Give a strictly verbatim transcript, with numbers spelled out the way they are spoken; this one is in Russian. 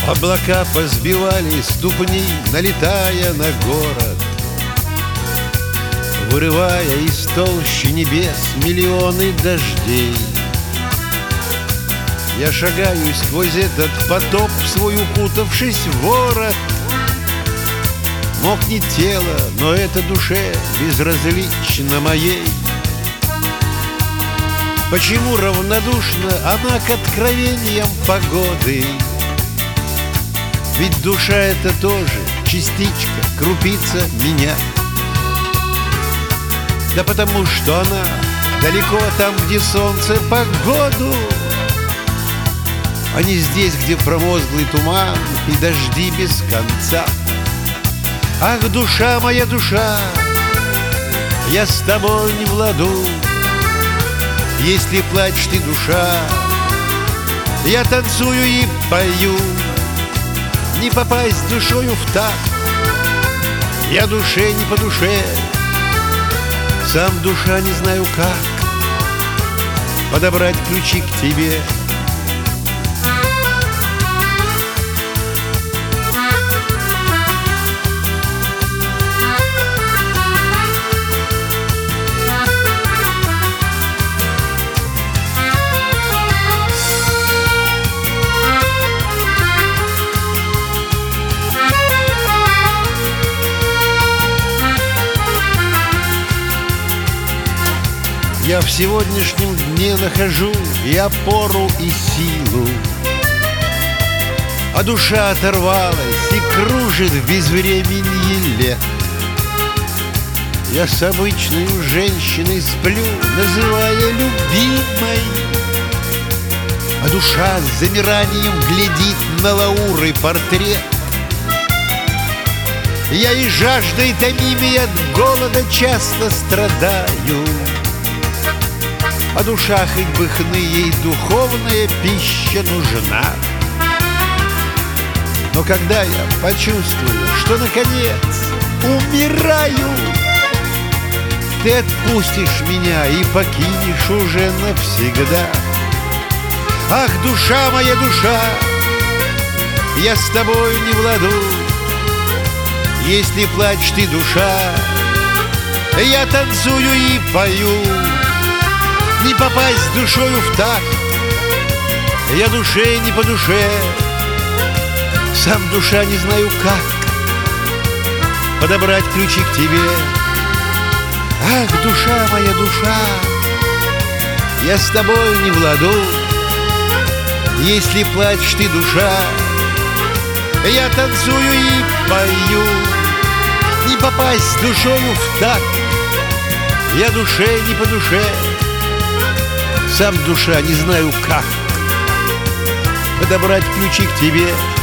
Облака позбивали ступни, налетая на город, вырывая из толщи небес миллионы дождей. Я шагаю сквозь этот потоп, свой укутавшись в ворот. Мокнет тело, но это душе безразлично моей. Почему равнодушна она к откровениям погоды? Ведь душа — это тоже частичка, крупица меня. Да потому что она далеко там, где солнце погоду, а не здесь, где промозглый туман и дожди без конца. Ах, душа моя, душа, я с тобой не в ладу. Если плачешь ты, душа, я танцую и пою. Не попасть душою в такт, я душе не по душе. Сам, душа, не знаю как подобрать ключи к тебе. Я в сегодняшнем дне нахожу и опору, и силу, а душа оторвалась и кружит в безвременье лет. Я с обычной женщиной сплю, называя любимой, а душа с замиранием глядит на Лауры портрет. Я и жаждой томимой от голода часто страдаю, а душа хоть бы хны, ей духовная пища нужна. Но когда я почувствую, что наконец умираю, ты отпустишь меня и покинешь уже навсегда. Ах, душа моя, душа, я с тобой не в ладу. Если плачешь ты, душа, я танцую и пою. Не попасть душою в такт, я душе не по душе. Сам, душа, не знаю как подобрать ключи к тебе. Ах, душа моя, душа, я с тобой не в ладу. Если плачешь ты, душа, я танцую и пою. Не попасть душою в такт, я душе не по душе. Сам, душа, не знаю как подобрать ключи к тебе.